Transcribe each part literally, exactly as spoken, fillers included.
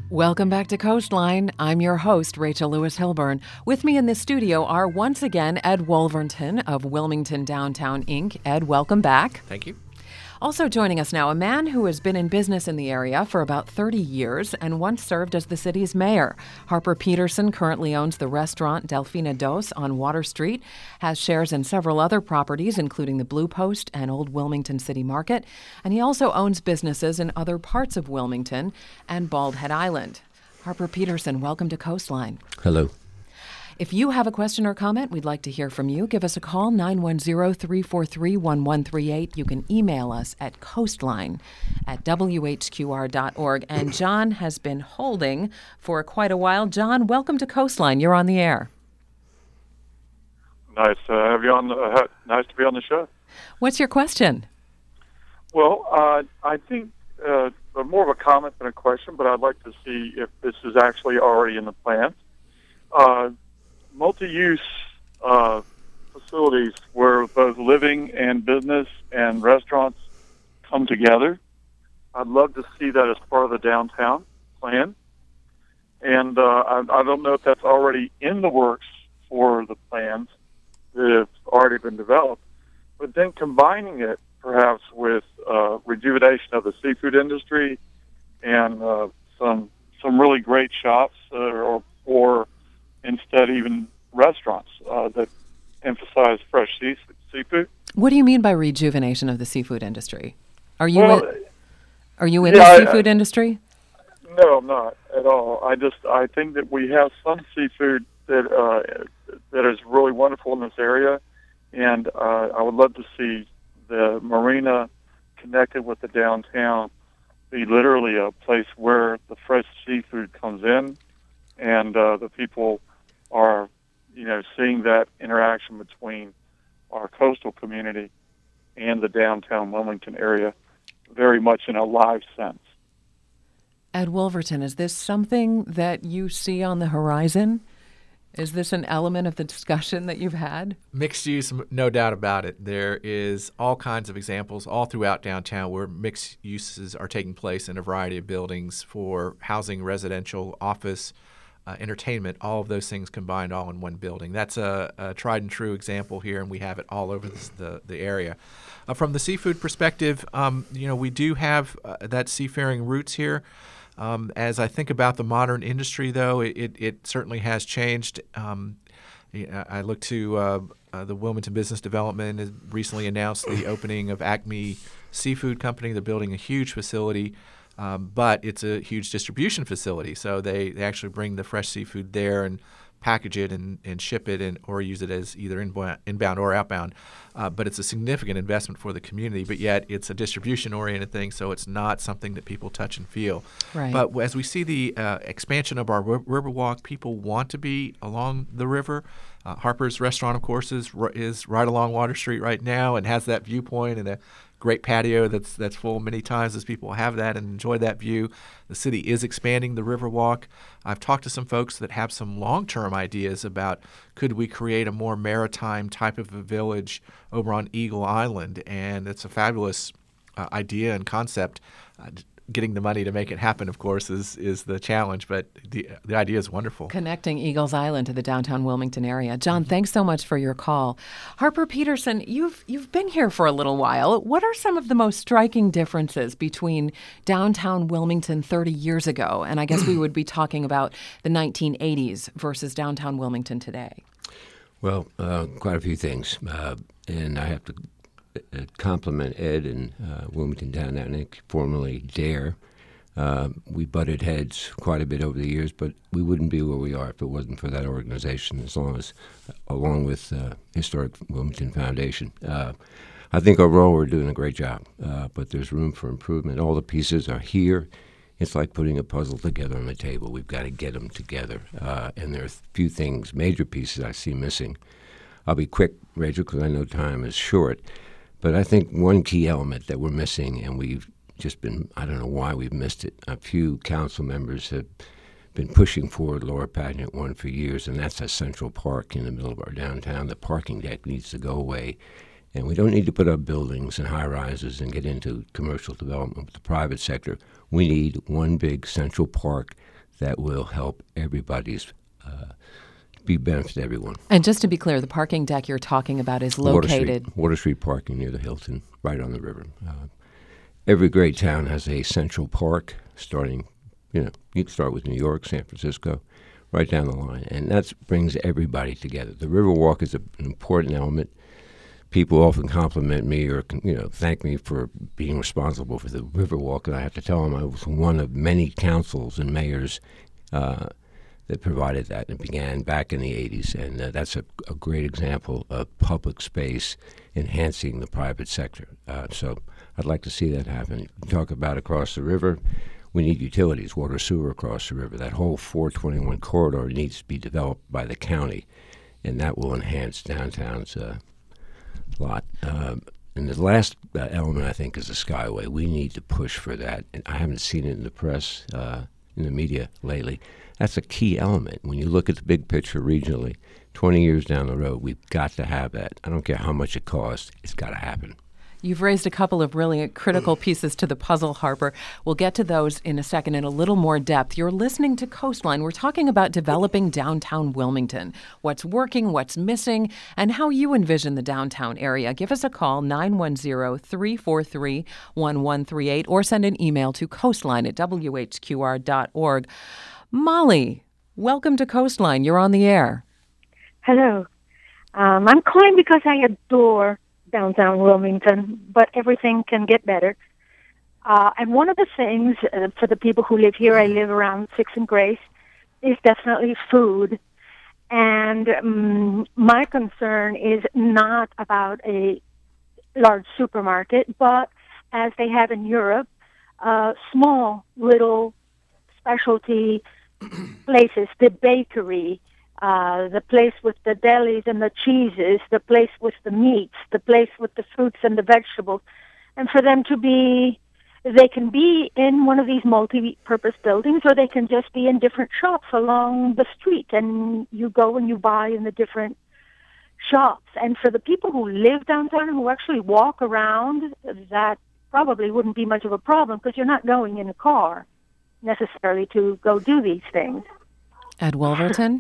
Welcome back to Coastline. I'm your host, Rachel Lewis Hilburn. With me in the studio are once again Ed Wolverton of Wilmington Downtown Incorporated. Ed, welcome back. Thank you. Also joining us now, a man who has been in business in the area for about thirty years and once served as the city's mayor. Harper Peterson currently owns the restaurant Delfina Dos on Water Street, has shares in several other properties, including the Blue Post and Old Wilmington City Market, and he also owns businesses in other parts of Wilmington and Bald Head Island. Harper Peterson, welcome to Coastline. Hello. If you have a question or comment, we'd like to hear from you. Give us a call, nine one zero, three four three, one one three eight. You can email us at coastline at w h q r dot org. And John has been holding for quite a while. John, welcome to Coastline. You're on the air. Nice to have you on. The, uh, nice to be on the show. What's your question? Well, uh, I think uh, more of a comment than a question, but I'd like to see if this is actually already in the plans. Uh, multi-use uh, facilities where both living and business and restaurants come together. I'd love to see that as part of the downtown plan. And uh, I, I don't know if that's already in the works for the plans that have already been developed, but then combining it perhaps with uh, rejuvenation of the seafood industry and uh, some some really great shops uh, or, or instead even restaurants uh, that emphasize fresh sea- seafood. What do you mean by rejuvenation of the seafood industry? Are you Well, in, are you in yeah, the seafood I, I, industry? No, I'm not at all. I just I think that we have some seafood that uh, that is really wonderful in this area, and uh, I would love to see the marina connected with the downtown be literally a place where the fresh seafood comes in, and uh, the people are, you know, seeing that interaction between our coastal community and the downtown Wilmington area very much in a live sense. Ed Wolverton, is this something that you see on the horizon? Is this an element of the discussion that you've had? Mixed use, no doubt about it. There is all kinds of examples all throughout downtown where mixed uses are taking place in a variety of buildings for housing, residential, office, uh, entertainment, all of those things combined all in one building. That's a, a tried and true example here, and we have it all over the, the, the area. Uh, from the seafood perspective, um, you know, we do have uh, that seafaring roots here. Um, as I think about the modern industry, though, it, it, it certainly has changed. Um, I look to uh, uh, the Wilmington Business Development has recently announced the opening of Acme Seafood Company. They're building a huge facility, um, but it's a huge distribution facility. So they, they actually bring the fresh seafood there and package it and, and ship it and or use it as either inbound, inbound or outbound. Uh, but it's a significant investment for the community, but yet it's a distribution-oriented thing, so it's not something that people touch and feel. Right. But as we see the uh, expansion of our r- Riverwalk, people want to be along the river. Uh, Harper's Restaurant, of course, is is right along Water Street right now and has that viewpoint and a great patio that's that's full many times as people have that and enjoy that view. The city is expanding the Riverwalk. I've talked to some folks that have some long-term ideas about could we create a more maritime type of a village over on Eagle Island, and it's a fabulous uh, idea and concept. Uh, Getting the money to make it happen, of course, is is the challenge, but the the idea is wonderful. Connecting Eagles Island to the downtown Wilmington area. John, thanks so much for your call. Harper Peterson, you've you've been here for a little while. What are some of the most striking differences between downtown Wilmington thirty years ago, and I guess we would be talking about the nineteen eighties versus downtown Wilmington today? Well, uh, quite a few things, uh, and I have to compliment Ed and uh, Wilmington Downtown Incorporated, formerly DARE. Uh, we butted heads quite a bit over the years, but we wouldn't be where we are if it wasn't for that organization, as long as, along with uh, Historic Wilmington Foundation. Uh, I think overall we're doing a great job, uh, but there's room for improvement. All the pieces are here. It's like putting a puzzle together on the table. We've got to get them together, uh, and there are a few things, major pieces I see missing. I'll be quick, Rachel, because I know time is short. But I think one key element that we're missing, and we've just been, I don't know why we've missed it. A few council members have been pushing forward Laura Pageant one for years, and that's a central park in the middle of our downtown. The parking deck needs to go away. And we don't need to put up buildings and high-rises and get into commercial development with the private sector. We need one big central park that will help everybody's uh, be benefit to everyone. And just to be clear, the parking deck you're talking about is Water located... Street, Water Street parking near the Hilton, right on the river. Uh, every great town has a central park starting, you know, you can start with New York, San Francisco, right down the line. And that brings everybody together. The Riverwalk is a, an important element. People often compliment me or, you know, thank me for being responsible for the Riverwalk, and I have to tell them I was one of many councils and mayors uh, that provided that. It began back in the eighties, and uh, that's a, a great example of public space enhancing the private sector. Uh, so I'd like to see that happen. You talk about across the river, we need utilities, water, sewer across the river. That whole four twenty-one corridor needs to be developed by the county, and that will enhance downtown's uh, lot. Um, and the last uh, element, I think, is the Skyway. We need to push for that. And I haven't seen it in the press, uh, in the media lately. That's a key element. When you look at the big picture regionally, twenty years down the road, we've got to have that. I don't care how much it costs. It's got to happen. You've raised a couple of really critical pieces to the puzzle, Harper. We'll get to those in a second in a little more depth. You're listening to Coastline. We're talking about developing downtown Wilmington, what's working, what's missing, and how you envision the downtown area. Give us a call, nine one zero, three four three, one one three eight, or send an email to coastline at w h q r dot org. Molly, welcome to Coastline. You're on the air. Hello. Um, I'm calling because I adore downtown Wilmington, but everything can get better. Uh, and one of the things uh, for the people who live here, I live around Sixth and Grace, is definitely food. And um, my concern is not about a large supermarket, but as they have in Europe, uh, small little specialty places, the bakery, Uh, the place with the delis and the cheeses, the place with the meats, the place with the fruits and the vegetables. And for them to be, they can be in one of these multi-purpose buildings, or they can just be in different shops along the street, and you go and you buy in the different shops. And for the people who live downtown, who actually walk around, that probably wouldn't be much of a problem, because you're not going in a car necessarily to go do these things. Ed Wolverton?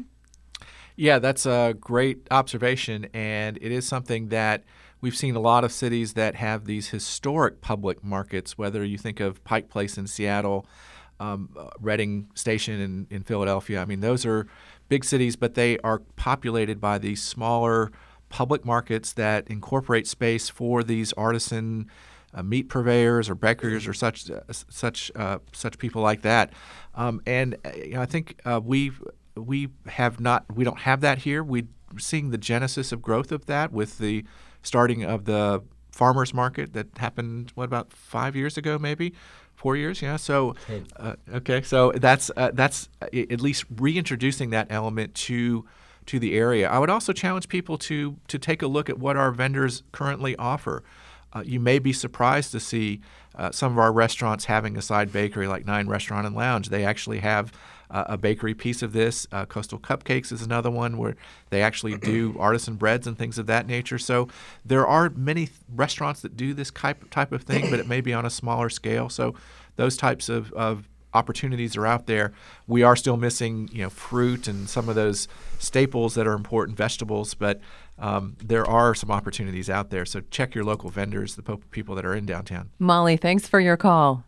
Yeah, that's a great observation, and it is something that we've seen a lot of cities that have these historic public markets, whether you think of Pike Place in Seattle, um, Reading Station in, in Philadelphia. I mean, those are big cities, but they are populated by these smaller public markets that incorporate space for these artisan uh, meat purveyors or bakers or such uh, such uh, such people like that. Um, and uh, you know, I think uh, we've We have not. We don't have that here. We're seeing the genesis of growth of that with the starting of the farmers market that happened. What, about five years ago, maybe four years? Yeah. So, uh, okay. So that's uh, that's at least reintroducing that element to to the area. I would also challenge people to to take a look at what our vendors currently offer. Uh, you may be surprised to see uh, some of our restaurants having a side bakery like Nine Restaurant and Lounge. They actually have uh, a bakery piece of this. Uh, Coastal Cupcakes is another one where they actually do artisan breads and things of that nature. So there are many th- restaurants that do this type, type of thing, but it may be on a smaller scale. So those types of, of opportunities are out there. We are still missing, you know, fruit and some of those staples that are important, vegetables, but um, there are some opportunities out there. So check your local vendors, the po- people that are in downtown. Molly, thanks for your call.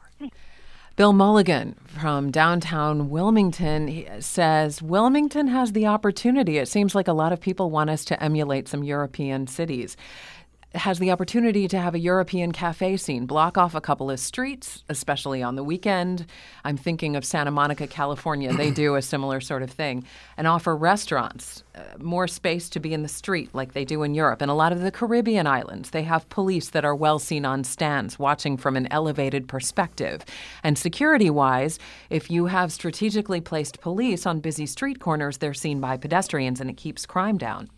Bill Mulligan from downtown Wilmington he says Wilmington has the opportunity. It seems like a lot of people want us to emulate some European cities. Has the opportunity to have a European cafe scene, block off a couple of streets, especially on the weekend. I'm thinking of Santa Monica, California. They do a similar sort of thing, and offer restaurants uh, more space to be in the street like they do in Europe. And a lot of the Caribbean islands, they have police that are well seen on stands, watching from an elevated perspective. And security-wise, if you have strategically placed police on busy street corners, they're seen by pedestrians, and it keeps crime down.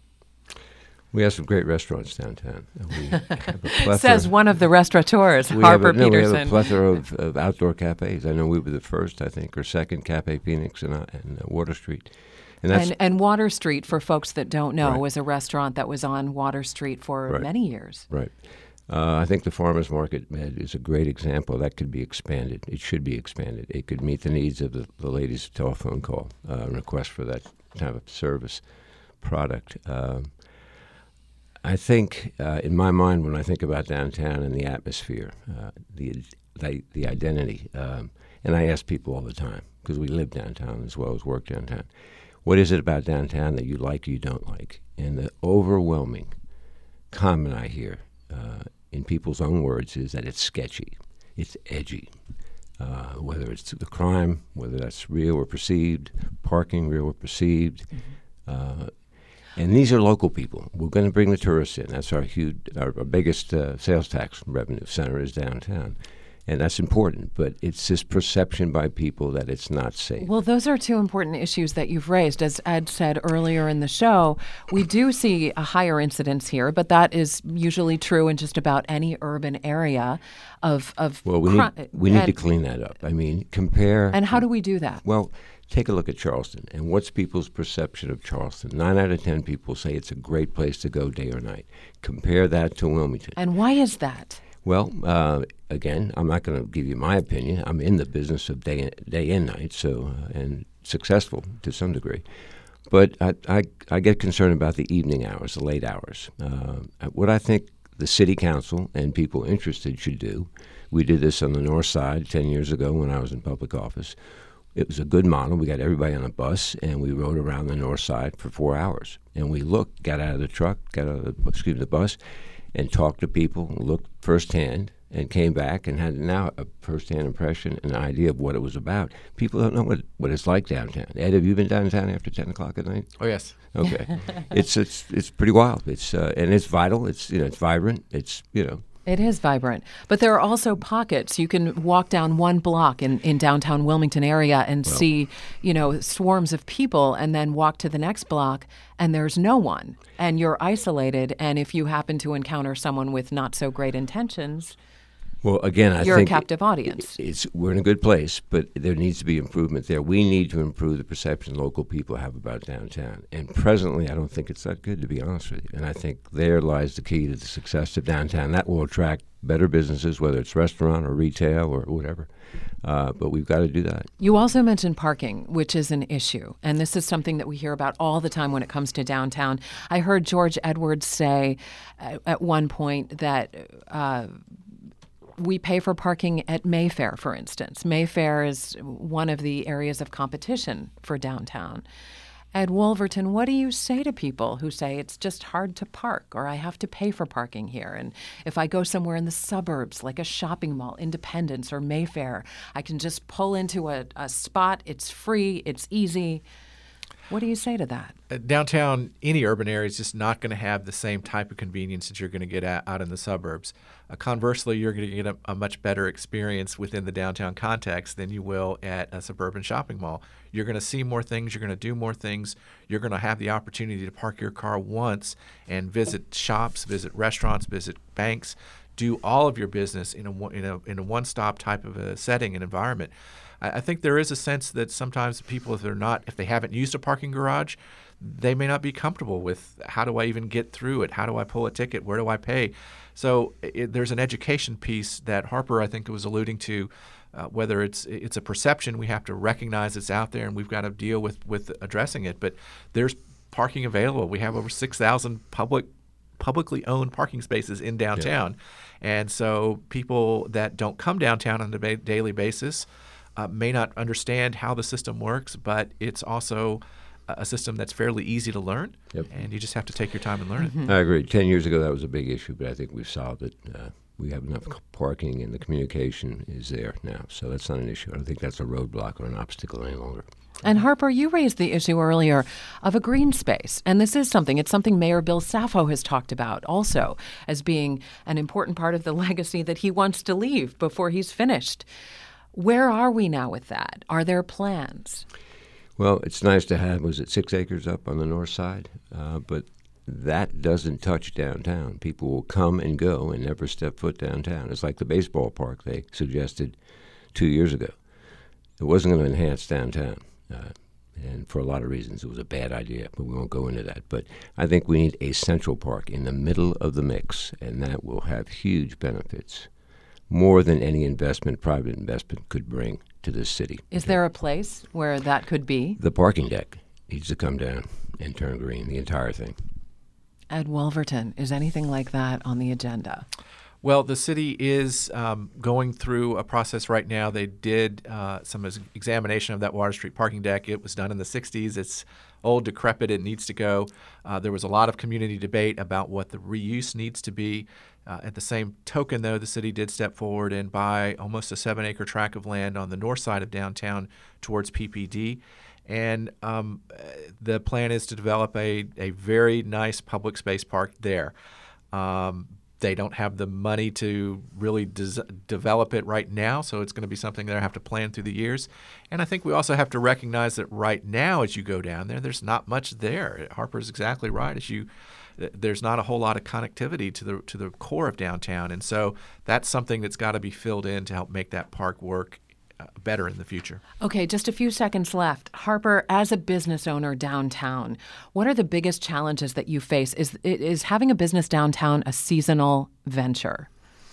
We have some great restaurants downtown. We have a plethora, Says one of the restaurateurs, we Harper have a, no, Peterson. We have a plethora of, of outdoor cafes. I know we were the first, I think, or second, Cafe Phoenix and uh, uh, Water Street. And, that's, and, and Water Street, for folks that don't know, right. was a restaurant that was on Water Street for right. many years. Right. Uh, I think the farmers market Ed, is a great example. That could be expanded. It should be expanded. It could meet the needs of the, the lady's telephone call, uh, request for that type of service product. Um, I think, uh, in my mind, when I think about downtown and the atmosphere, uh, the, the the identity, um, and I ask people all the time, because we live downtown as well as work downtown, what is it about downtown that you like or you don't like? And the overwhelming comment I hear, uh, in people's own words, is that it's sketchy, it's edgy. Uh, whether it's the crime, whether that's real or perceived, parking, real or perceived. Mm-hmm. Uh, and these are local people. We're going to bring the tourists in. That's our huge, our, our biggest uh, sales tax revenue center is downtown. And that's important, but it's this perception by people that it's not safe. Well, those are two important issues that you've raised. As Ed said earlier in the show, we do see a higher incidence here, but that is usually true in just about any urban area of of Well, we cri- need, we need and, to clean that up. I mean, compare... And how do we do that? Well, take a look at Charleston, and what's people's perception of Charleston? Nine out of ten people say it's a great place to go day or night. Compare that to Wilmington. And why is that? Well, uh, again, I'm not going to give you my opinion. I'm in the business of day day and night, so uh, and successful to some degree. But I, I, I get concerned about the evening hours, the late hours. Uh, what I think the city council and people interested should do, we did this on the north side ten years ago when I was in public office. It was a good model. We got everybody on a bus, and we rode around the north side for four hours. And we looked, got out of the truck, got out of the, excuse me, the bus, and talked to people, looked firsthand, and came back and had now a firsthand impression and idea of what it was about. People don't know what, what it's like downtown. Ed, have you been downtown after ten o'clock at night? Oh, yes. Okay. it's it's it's pretty wild. It's uh, and it's vital. It's you know it's vibrant. It's you know. It is vibrant. But there are also pockets. You can walk down one block in, in downtown Wilmington area and well, see, you know, swarms of people, and then walk to the next block and there's no one. And you're isolated. And if you happen to encounter someone with not so great intentions, well, again, I you're think a captive audience. It's we're in a good place, but there needs to be improvement there. We need to improve the perception local people have about downtown. And presently, I don't think it's that good, to be honest with you. And I think there lies the key to the success of downtown. That will attract better businesses, whether it's restaurant or retail or whatever. Uh, but we've got to do that. You also mentioned parking, which is an issue. And this is something that we hear about all the time when it comes to downtown. I heard George Edwards say uh, at one point that uh, we pay for parking at Mayfair, for instance. Mayfair is one of the areas of competition for downtown. At Wolverton, what do you say to people who say it's just hard to park, or I have to pay for parking here? And if I go somewhere in the suburbs, like a shopping mall, Independence or Mayfair, I can just pull into a, a spot. It's free. It's easy. What do you say to that? Uh, downtown, any urban area is just not going to have the same type of convenience that you're going to get at, out in the suburbs. Uh, conversely, you're going to get a, a much better experience within the downtown context than you will at a suburban shopping mall. You're going to see more things. You're going to do more things. You're going to have the opportunity to park your car once and visit shops, visit restaurants, visit banks, do all of your business in a in a in a one-stop type of a setting and environment. I think there is a sense that sometimes people, if they're not, if they haven't used a parking garage, they may not be comfortable with how do I even get through it? How do I pull a ticket? Where do I pay? So it, there's an education piece that Harper, I think, was alluding to. Uh, whether it's it's a perception, we have to recognize it's out there, and we've got to deal with with addressing it. But there's parking available. We have over six thousand public publicly owned parking spaces in downtown, yeah. And so people that don't come downtown on a ba- daily basis. Uh, may not understand how the system works, but it's also a system that's fairly easy to learn, yep. And you just have to take your time and learn mm-hmm. it. I agree. Ten years ago, that was a big issue, but I think we've solved it. Uh, we have enough parking, and the communication is there now, so that's not an issue. I don't think that's a roadblock or an obstacle any longer. And Harper, you raised the issue earlier of a green space. And this is something, it's something Mayor Bill Saffo has talked about also as being an important part of the legacy that he wants to leave before he's finished. Where are we now with that? Are there plans? Well, it's nice to have, was it six acres up on the north side? Uh, but that doesn't touch downtown. People will come and go and never step foot downtown. It's like the baseball park they suggested two years ago. It wasn't going to enhance downtown. Uh, and And for a lot of reasons, it was a bad idea, but we won't go into that. But I think we need a central park in the middle of the mix, and that will have huge benefits, more than any investment, private investment, could bring to this city. Is there a place where that could be? The parking deck needs to come down and turn green, the entire thing. Ed Wolverton, is anything like that on the agenda? Well, the city is um, going through a process right now. They did uh, some ex- examination of that Water Street parking deck. It was done in the sixties. It's old, decrepit. It needs to go. Uh, there was a lot of community debate about what the reuse needs to be. Uh, at the same token, though, the city did step forward and buy almost a seven-acre tract of land on the north side of downtown towards P P D. And um, the plan is to develop a, a very nice public space park there. Um, They don't have the money to really des- develop it right now, so it's going to be something they'll have to plan through the years. And I think we also have to recognize that right now, as you go down there, there's not much there. Harper's exactly right. As you, there's not a whole lot of connectivity to the to the core of downtown, and so that's something that's got to be filled in to help make that park work Uh, better in the future. Okay, just a few seconds left. Harper, as a business owner downtown, what are the biggest challenges that you face? Is is having a business downtown a seasonal venture?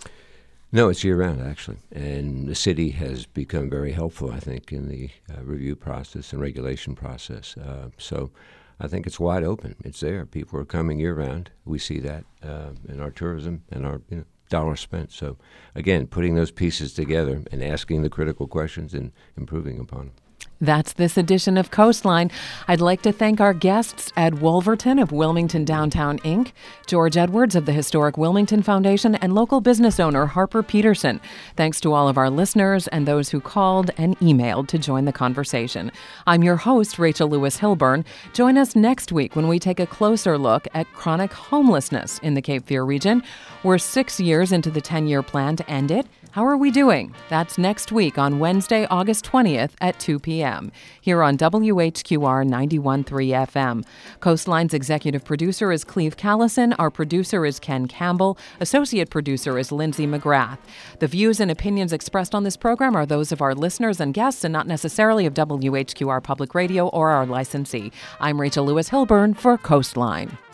No, it's year-round, actually. And the city has become very helpful, I think, in the uh, review process and regulation process. Uh, so I think it's wide open. It's there. People are coming year-round. We see that uh, in our tourism and our, you know, dollars spent. So, again, putting those pieces together and asking the critical questions and improving upon them. That's this edition of Coastline. I'd like to thank our guests, Ed Wolverton of Wilmington Downtown Incorporated, George Edwards of the Historic Wilmington Foundation, and local business owner Harper Peterson. Thanks to all of our listeners and those who called and emailed to join the conversation. I'm your host, Rachel Lewis Hilburn. Join us next week when we take a closer look at chronic homelessness in the Cape Fear region. We're six years into the ten-year plan to end it. How are we doing? That's next week on Wednesday, August twentieth at two p.m. here on W H Q R ninety-one point three F M. Coastline's executive producer is Cleve Callison. Our producer is Ken Campbell. Associate producer is Lindsay McGrath. The views and opinions expressed on this program are those of our listeners and guests and not necessarily of W H Q R Public Radio or our licensee. I'm Rachel Lewis Hilburn for Coastline.